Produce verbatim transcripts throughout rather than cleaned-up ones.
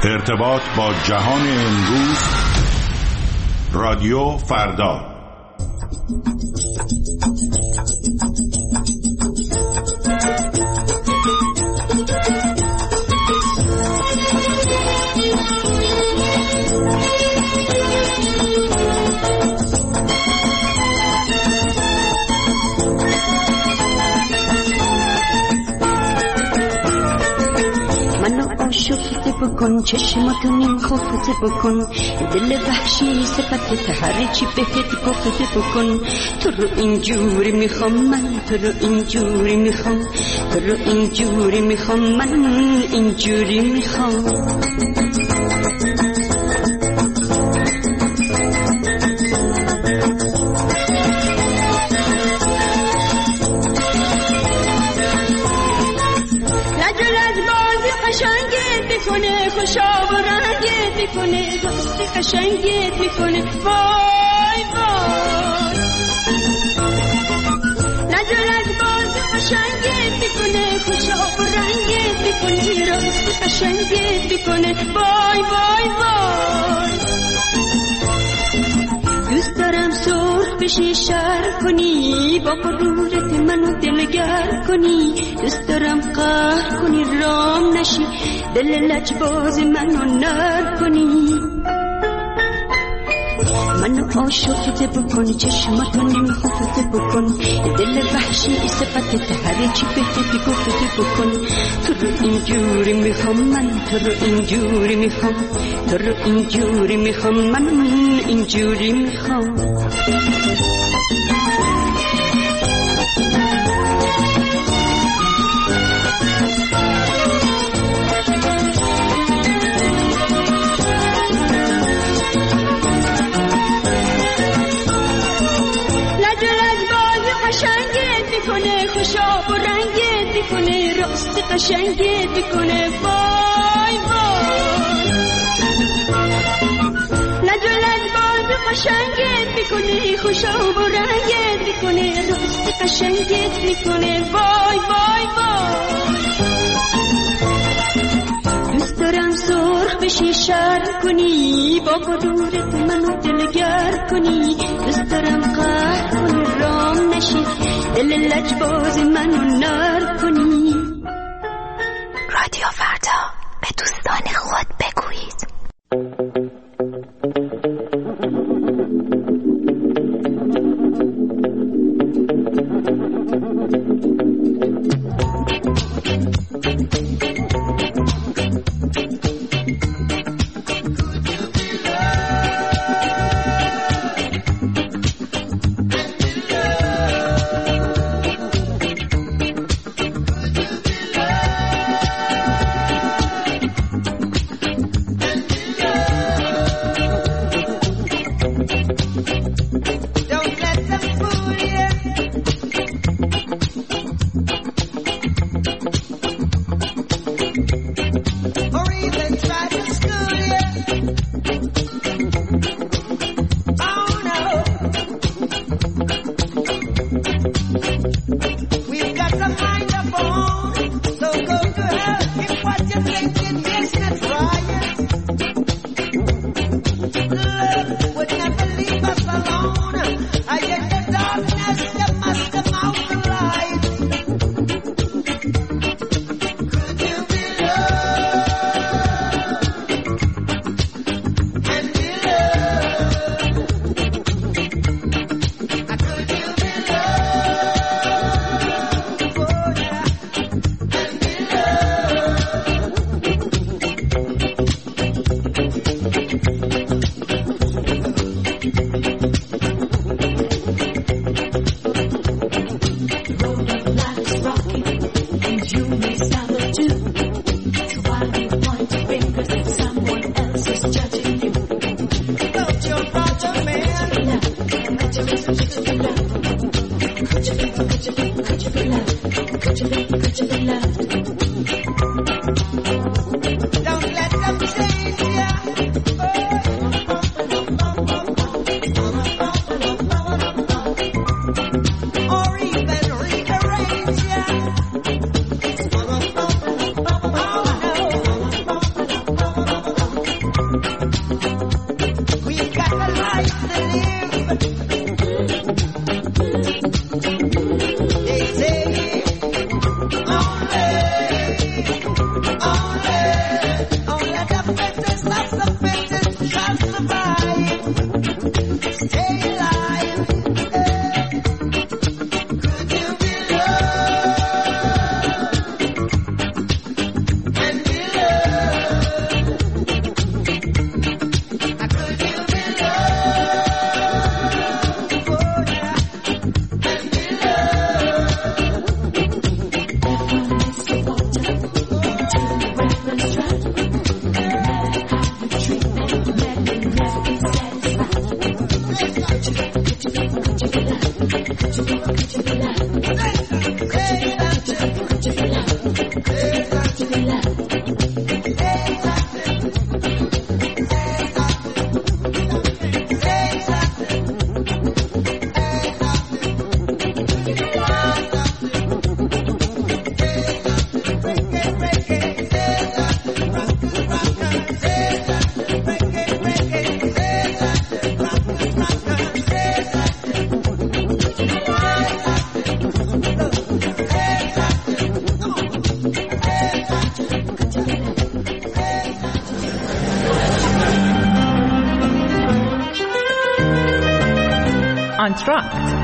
ارتباط با جهان امروز، رادیو فردا. شفته بکن چشماتو نیم خفته بکن، دل وحشی صفت هر چی بهت گفته بکن. تو رو اینجوری میخوام من، تو رو اینجوری میخوام، تو رو اینجوری میخوام من، اینجوری میخوام. خوشا و رنگت میکنه، دوستی قشنگت میکنه، وای وای. ندارد باز قشنگت میکنه، خوشا و رنگت میکنه، راستی قشنگت میکنه، وای وای وای. دوست دارم سرخ بشی شر کنی، با غرورت منو دلگر کنی. دوست دارم قهر کنی رام نشی، دل لجباز منو نر کنی. منو عاشقت بکن، چشماتو نیم خفته بکن، دل وحشی صفت هر چی بهت گفته بکن. تو رو اینجوری میخوام من، تو رو اینجوری میخوام، تو رو اینجوری میخوام من، اینجوری میخوام. خوشا و رنگت میکنه، راست قشنگت میکنه، وای وای. لجلج باز قشنگت میکنه، خوشا و رنگت میکنه، راست قشنگت میکنه، وای وای وای. دوست دارم سرخ بشی شر کنی، با غرورت منو دلگر کنی. دوست دارم قهر کنی رام نشی، دل لجباز منو نر کنی. رادیو فردا، به دوستان خود بگویید. آنتراکت.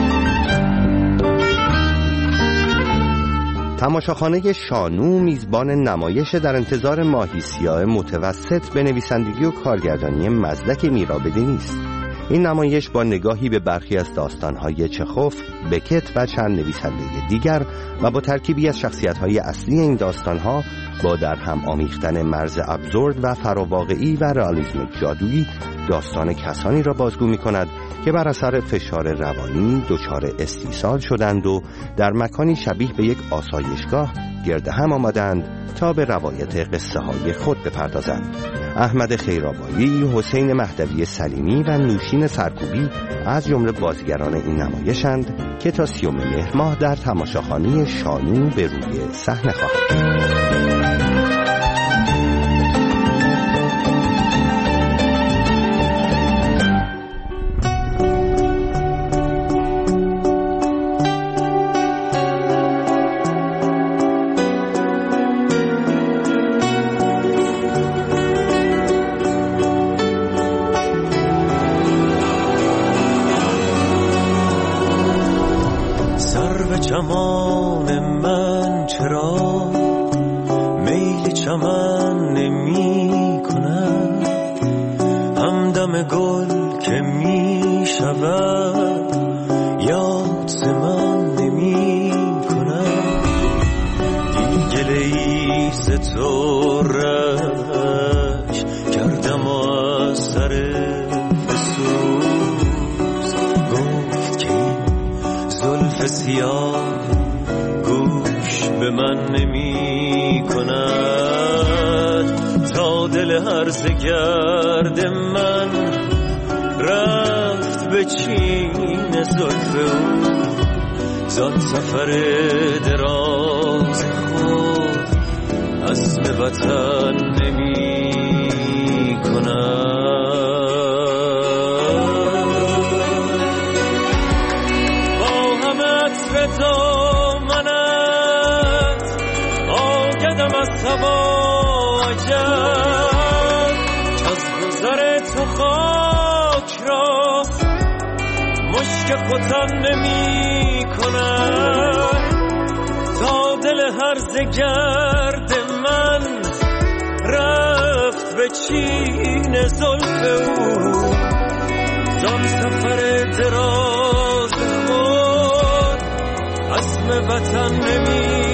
تماشاخانه شانو میزبان نمایش در انتظار ماهی سیاه متوسط به نویسندگی و کارگردانی مزدک میرابدی است. این نمایش با نگاهی به برخی از داستان‌های چخوف، بکت و چند نویسنده دیگر و با ترکیبی از شخصیت‌های اصلی این داستان‌ها با در هم آمیختن مرز ابزورد و فراواقعی و رئالیسم جادویی داستان کسانی را بازگو می‌کند که بر اثر فشار روانی دچار استیصال شدند و در مکانی شبیه به یک آسایشگاه گرد هم آمدند تا به روایت قصه های خود بپردازند. احمد خیرآبایی، حسین مهدوی سلیمی و نوشین سرکوبی از جمله بازیگران این نمایشند که تا سیوم مهر ماه در تماشاخانه شانو به روی صحنه خواهند. چمان من چرا میل چمن نمی کند، همدم گل که می شود یاد ز من نمی کند. دیگه ای ز تو رش کردم و از سر فسوس گفت که زلف سیاه گوش به من نمی کند. تا دل هرزه گرد من رفت به چین زلف او، زان سفر دراز خود عزم وطن نمی کند. دامنت آگدم از سواجم، از گذر تو خاک را مشک ختن نمی کند. تا دل هرزه گرد من رفت به چین زلف او، زان سفر دراز خود عزم وطن نمی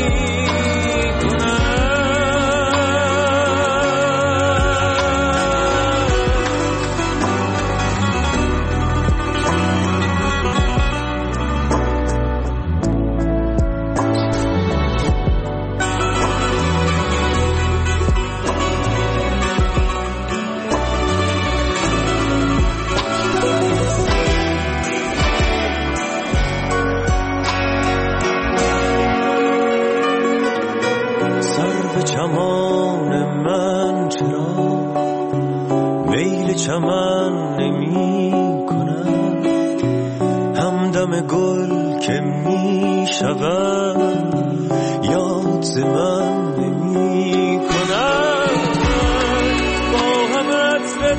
چمان من چرا میل چمن نمی کند، همدم گل که می شود یاد ز من نمی کند. با هم عطر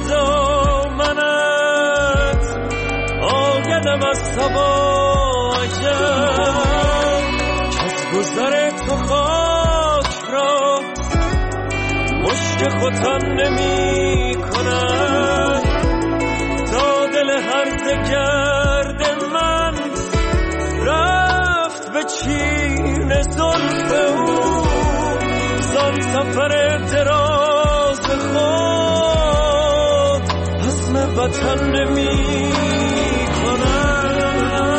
دامنت آگدم از سواجم، کز گذر تو خاک را مشک ختن نمی کند. تا دل هرزه گرد من رفت به چین زلف او، زان سفر دراز خود عزم وطن نمی کند.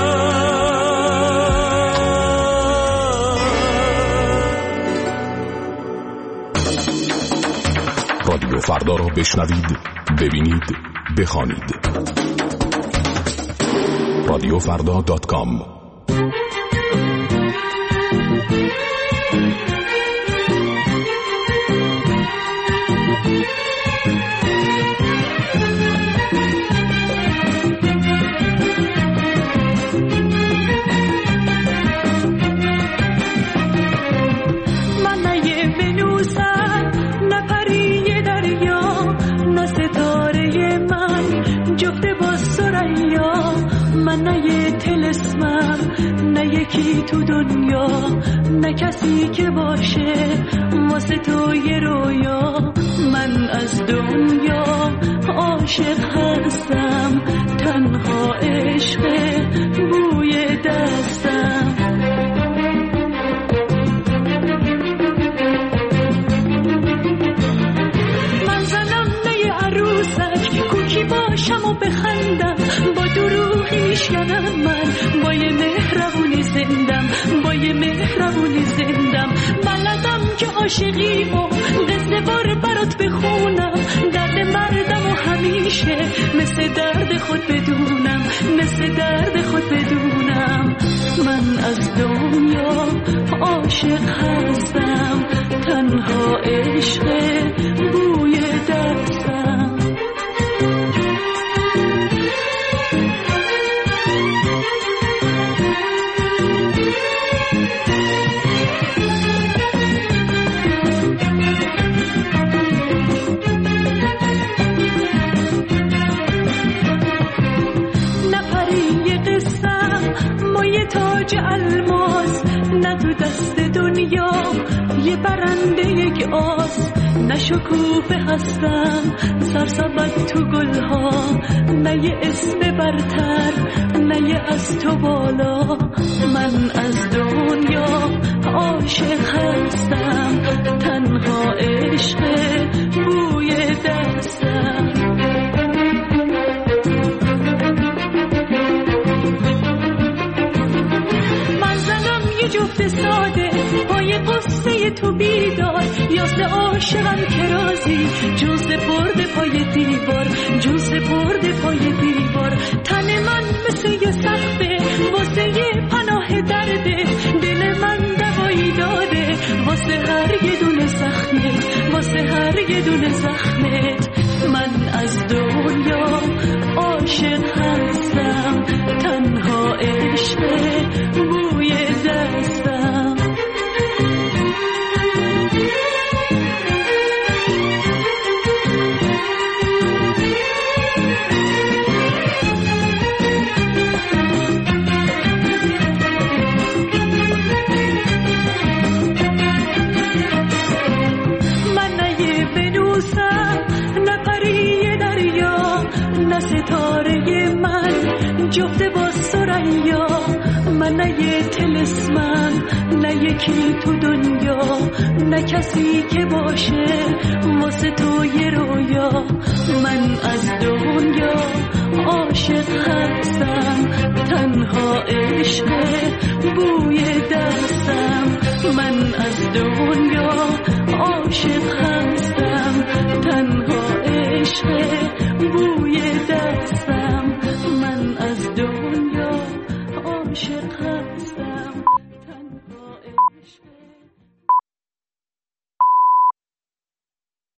رادیو فردا را بشنوید، ببینید، بخوانید. رادیو فردا دات کام. جفته با سریا یکی تو دنیا، نه کسی که باشه واسه تو یه رویا. من از دنیا عاشق هستم، تنها عشق بوی دستم. من زنم نه عروسک، کوکی باشم و بخندم، با دروغی میشکنم من، با یه مهربونی زندم، با یه مهربونی زندم. بلدم که عاشقی و قصه وار برات بخونم، درد مردم و همیشه مثل درد خود بدونم، مثل درد خود بدونم. من از دنیا عاشق هستم، تنها عشق بوی دستم. تاج الماس نه تو دست دنیا یه برنده یک آس، نه شکوفه هستم سرسبد تو گلها، نه یه اسم برتر نه یه از تو بالا. من از دنیا عاشق هستم، تنها عشق بوی دستم. جفت ساده پای قصه تو بیدار، یاس عاشقم که رازی جوز برده پای دیوار، جوز برده پای دیوار. تن من مثل یه سقفه واسه یه پناه درده، دل من دوایی داده واسه هر یه دونه زخمت، واسه هر یه دونه زخمت. من از دنیا عاشق هستم، تنها عشق بوی دستم. من نه یه ونوسم نه پری دریا، نه ستاره من جفت با سریا. من نه یه طلسمم نه یکی تو دنیا، نه کسی که باشه واسه تو یه رویا. من از دنیا عاشق هستم، تنها عشق بوی دستم. من از دنیا عاشق هستم.